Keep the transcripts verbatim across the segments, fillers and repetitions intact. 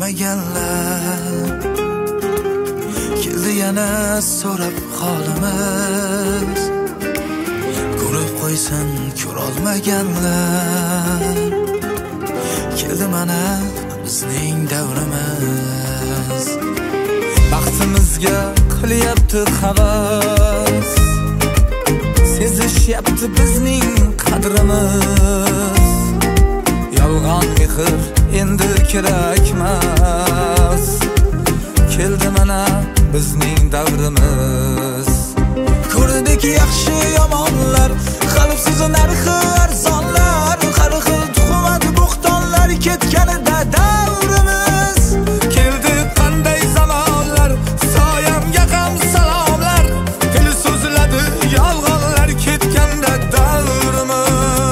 bilmaganlar keldi yana so'rab holimiz. Ko'rib qo'ysin ko'rolmaganlar keldi mana bizning davrimiz. Baxtimizga qilyapti havas, sezishyapti bizning qadrimiz. Yolg'on mehr endi kerakmas, keldi mana bizning davrimiz. Ko'rdik yaxshi yomonlar, qalbsiz narxi arzonlar, har xil tuhmat bo'xtonlar ketganida davrimiz. Keldi qanday zamonlar, soyamga ham salomlar, til so'zladi yolg'onlar ketganda davrimiz.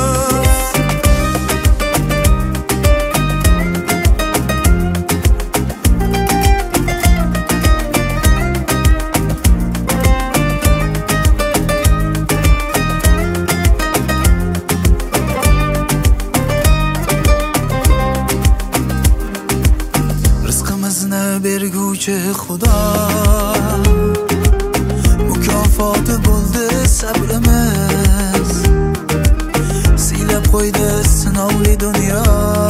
Berguvchi Xudo, mukofoti bo'ldi sabrimiz. Siylab qo'ydi sinovli dunyo,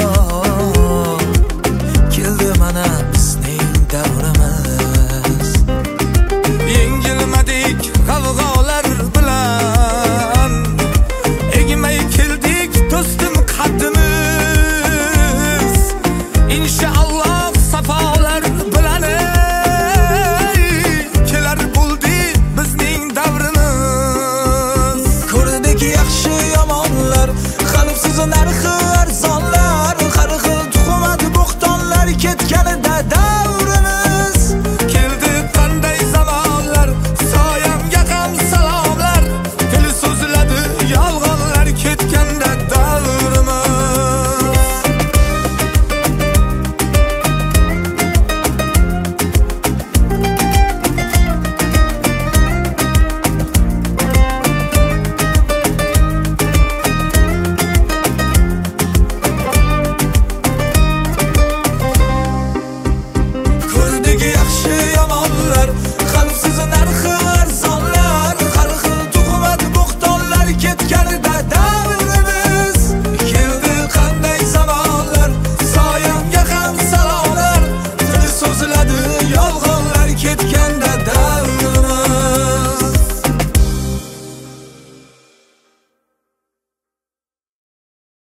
keldi mana bizning davrimiz. Yengilmadik g'avg'olar bilan, egmay keldik do'stim qaddimiz. Inshaalloh safolar bilan kelar bo'ldi bizning davrimiz. Ko'rdik yaxshi yomonlar, qalbsiz narxi arzonlar,